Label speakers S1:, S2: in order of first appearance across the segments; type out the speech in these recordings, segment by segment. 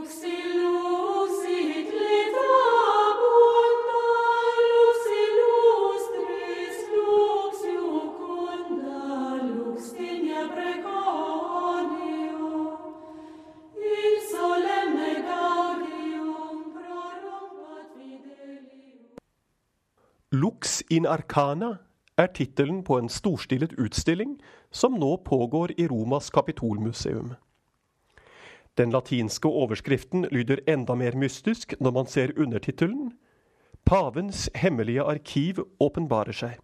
S1: Lux in Arcana tittelen på en storstilet utstilling som nå pågår i Romas Kapitolmuseum. Den latinske overskriften lyder enda mer mystisk når man ser undertittelen «Pavens hemmelige arkiv åpenbarer seg».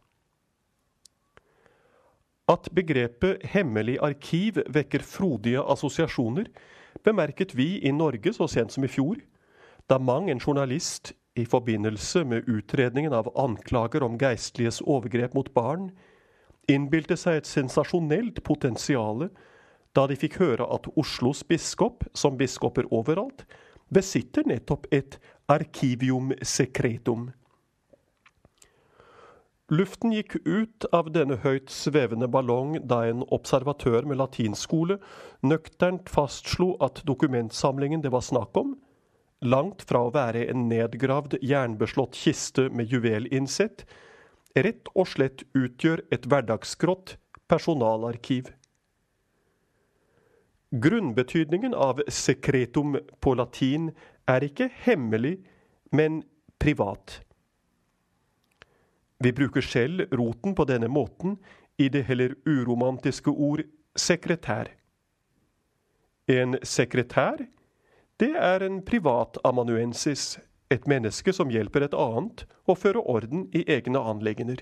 S1: At begrepet «hemmelig arkiv» vekker frodige assosiasjoner, bemerket vi i Norge så sent som i fjor, da mang en journalist i forbindelse med utredningen av anklager om geistliges overgrep mot barn, innbilte seg et sensasjonelt potensiale da de fikk høre at Oslos biskop, som biskoper overalt, besitter nettopp et arkivium secretum. Luften gikk ut av denne høyt svevende ballong da en observatør med latinskole nøkternt fastslo at dokumentsamlingen det var snakk om, langt fra å være en nedgravd jernbeslått kiste med juvelinsett, rett og slett utgjør et hverdagsgrått personalarkiv. Grunnbetydningen av secretum på latin ikke hemmelig, men privat. Vi bruker selv roten på denne måten i det heller uromantiske ord sekretær. En sekretær, det en privatamanuensis, et menneske som hjelper et annet å føre orden i egne anliggender.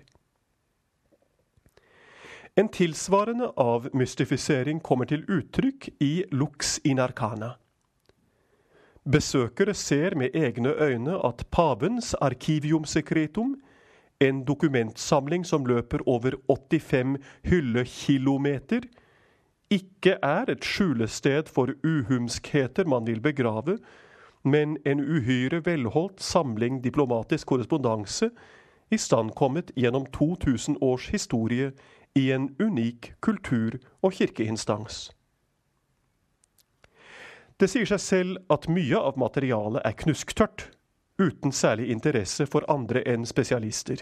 S1: En tilsvarende avmystifisering kommer til uttrykk i Lux in Arcana. Besøkere ser med egne øyne at pavens arkivium secretum, en dokumentsamling som løper over 85 hyllekilometer, ikke et skjulested for uhumskheter man vil begrave, men en uhyre velholdt samling diplomatisk korrespondanse, istandkommet gjennom 2000 års historie i en unik kultur- og kirkeinstans. Det sier seg selv at mye av materialet knusktørt, uten særlig interesse for andre enn spesialister.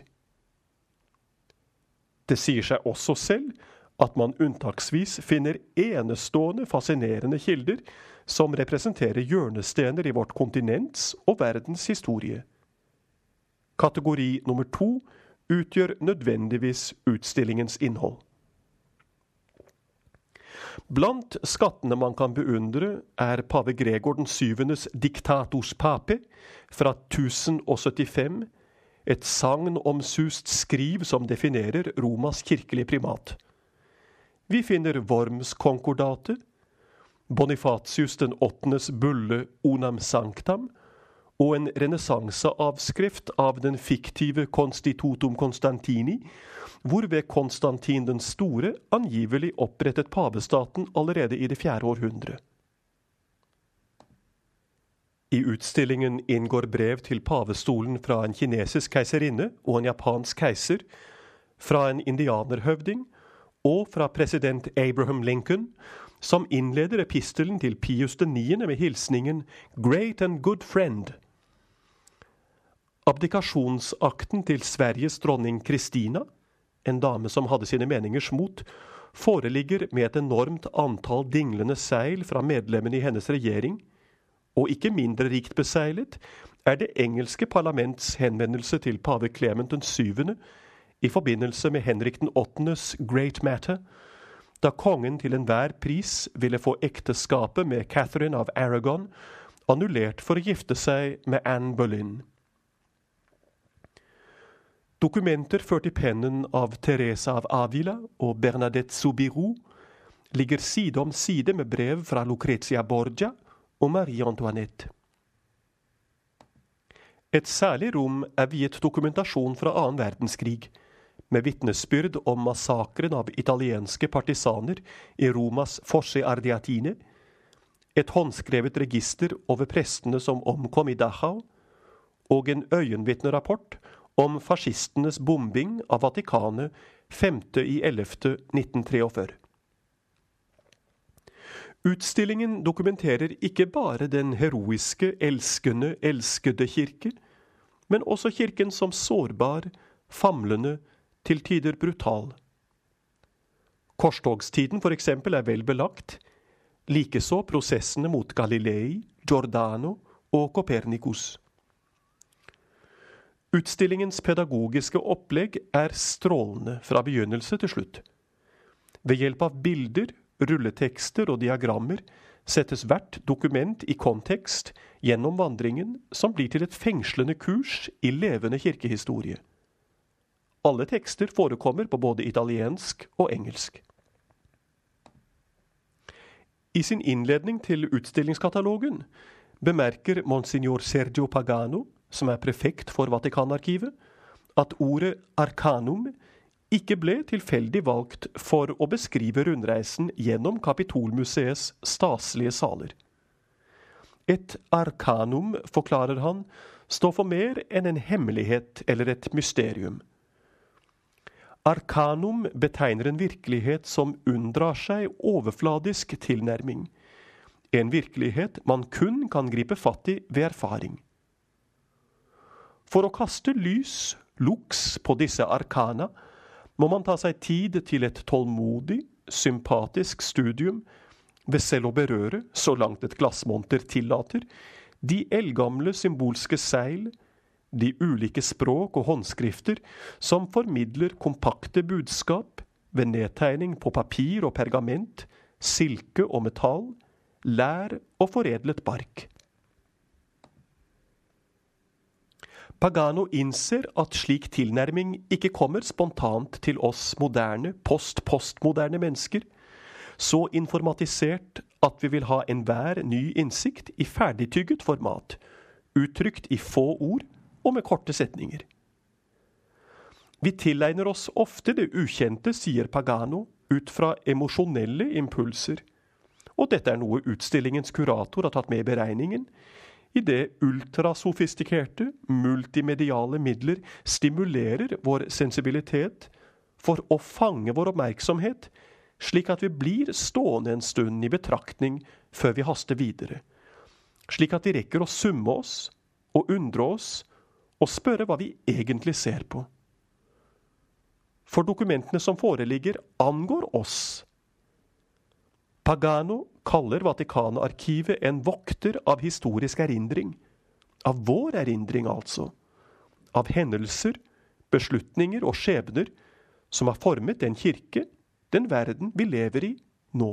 S1: Det sier seg også selv at man unntaksvis finner enestående fascinerende kilder som representerer hjørnestener i vårt kontinents og verdens historie. Kategori nummer 2 utgjør nødvendigvis utstillingens innhold. Blant skattene man kan beundre pave Gregor den 7. Dictatus Pape fra 1075, et sagnomsust skriv som definerer Romas kirkelige primat. Vi finner Worms konkordatet, Bonifatius den 8. bulle Unam Sanctam og en renessanseavskrift av den fiktive Constitutum Constantini, hvorved Konstantin den store angivelig opprettet pavestaten allerede i det 4. århundre. I utstillingen inngår brev til pavestolen fra en kinesisk keiserinne og en japansk keiser, fra en indianerhøvding og fra president Abraham Lincoln, som innleder epistelen til Pius IX med hilsningen «Great and good friend». Abdikasjonsakten til Sveriges dronning Kristina, en dame som hadde sine meningers mot, foreligger med et enormt antall dinglende seil fra medlemmene i hennes regjering, og ikke mindre rikt beseilet det engelske parlaments henvendelse til pave Clement den 7. I forbindelse med Henrik den 8.s Great Matter, da kongen til enhver pris ville få ekteskapet med Catherine av Aragon annullert for å gifte seg med Anne Boleyn. Dokumenter ført i pennen av Teresa av Avila og Bernadette Soubirous ligger side om side med brev fra Lucrezia Borgia og Marie Antoinette. Et særlig rom viet dokumentasjon fra 2. verdenskrig, med vittnesbyrd om massakren av italienske partisaner i Romas Fosse Ardeatine, et håndskrevet register over prestene som omkom i Dachau, og en øyenvittnerapport om fascistenes bombing av Vatikanet 5.11.1943. Utstillingen dokumenterer ikke bare den heroiske, elskede kirke, men også kirken som sårbar, famlende, til tider brutal. Korstogstiden for eksempel vel belagt, likeså prosessene mot Galilei, Giordano og Copernicus. Utstillingens pedagogiske opplegg strålende fra begynnelse til slutt. Ved hjelp av bilder, rulletekster og diagrammer settes hvert dokument i kontekst gjennom vandringen som blir til et fengslende kurs i levende kirkehistorie. Alle tekster forekommer på både italiensk og engelsk. I sin innledning til utstillingskatalogen bemerker Monsignor Sergio Pagano, som prefekt for Vatikanarkivet, at ordet arcanum ikke ble tilfeldig valgt for å beskrive rundreisen gjennom Kapitolmuseets staselige saler. Et arcanum, forklarer han, står for mer enn en hemmelighet eller et mysterium. Arcanum betegner en virkelighet som unndrar seg overfladisk tilnærming. En virkelighet man kun kan gripe fatt i ved erfaring. For å kaste lux på disse arkana, må man ta seg tid til et tålmodig, sympatisk studium ved selv å berøre, så langt et glassmonter tillater, de eldgamle symbolske seil, de ulike språk og håndskrifter som formidler kompakte budskap ved nedtegning på papir og pergament, silke og metall, lær og foredlet bark. Pagano innser at slik tilnærming ikke kommer spontant til oss moderne, postmoderne mennesker, så informatisert at vi vil ha enhver ny innsikt i ferdigtygget format, uttrykt i få ord og med korte setninger. Vi tilegner oss ofte det ukjente, sier Pagano, ut fra emosjonelle impulser, og dette noe utstillingens kurator har tatt med i beregningen, i det ultrasofistikerte, multimediale midler stimulerer vår sensibilitet for å fange vår oppmerksomhet, slik at vi blir stående en stund i betraktning før vi haster videre, slik at vi rekker å summe oss og undre oss og spørre hva vi egentlig ser på. For dokumentene som foreligger angår oss. Pagano kaller Vatikanarkivet en vokter av historisk erindring, av vår erindring altså, av hendelser, beslutninger og skjebner som har formet den kirke, den verden vi lever i nå.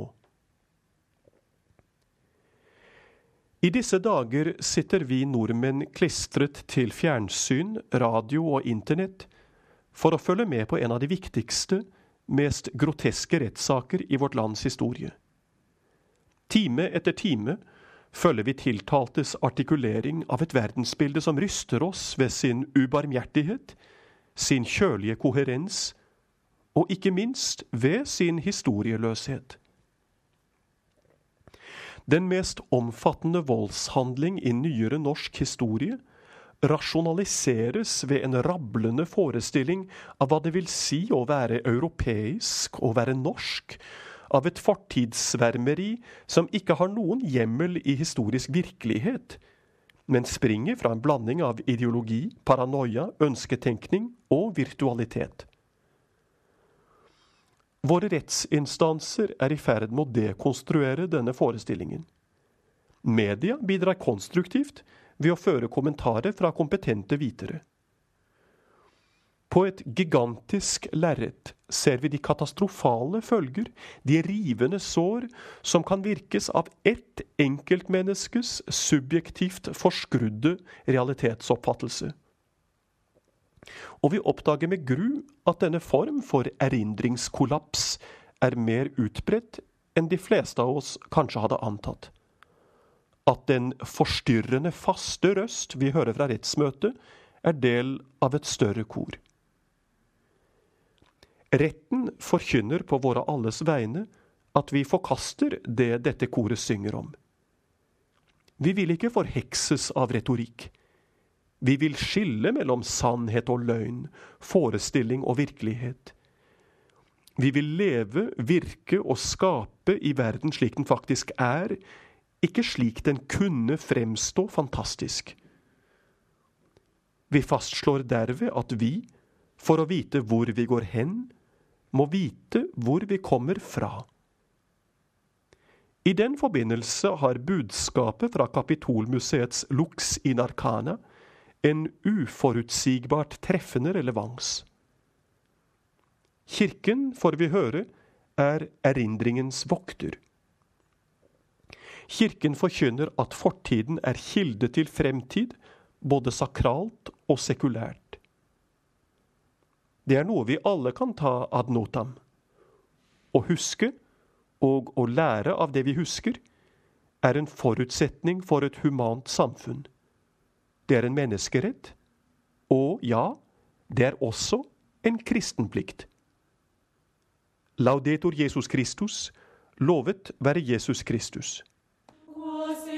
S1: I disse dager sitter vi nordmenn klistret til fjernsyn, radio og internett for å følge med på en av de viktigste, mest groteske rettssaker i vårt lands historie. Time etter time følger vi tiltaltes artikulering av et verdensbilde som ryster oss ved sin ubarmhjertighet, sin kjølige koherens, og ikke minst ved sin historieløshet. Den mest omfattende voldshandling i nyere norsk historie rasjonaliseres ved en rablende forestilling av hva det vil si å være europeisk og være norsk, av et fortidssvermeri som ikke har noen hjemmel i historisk virkelighet, men springer fra en blanding av ideologi, paranoia, ønsketenkning og virtualitet. Våre rettsinstanser i ferd med å dekonstruere denne forestillingen. Media bidrar konstruktivt ved å føre kommentarer fra kompetente vitere. På et gigantisk lerret ser vi de katastrofale følger, de rivende sår som kan virkes av ett enkeltmenneskes subjektivt forskrudde realitetsoppfattelse. Og vi oppdager med gru at denne form for erindringskollaps mer utbredt enn de fleste av oss kanskje hadde antatt. At den forstyrrende faste røst vi hører fra rettsmøtet del av et større kor. Retten forkynner på våre alles vegne at vi forkaster det dette koret synger om. Vi vil ikke forhekses av retorikk. Vi vil skille mellom sannhet og løgn, forestilling og virkelighet. Vi vil leve, virke og skape i verden slik den faktisk er, ikke slik den kunne fremstå fantastisk. Vi fastslår derved at vi, for å vite hvor vi går hen, må vite hvor vi kommer fra. I den forbindelse har budskapet fra Kapitolmuseets Lux in Arcana en uforutsigbart treffende relevans. Kirken, får vi høre, er erindringens vokter. Kirken forkynner at fortiden er kilde til fremtid, både sakralt og sekulært. Det er noe vi alle kan ta ad notam. Å huske, og å lære av det vi husker, er en forutsetning for et humant samfunn. Det er en menneskerett, og ja, det er også en kristenplikt. Laudetur Jesus Christus, lovet være Jesus Kristus.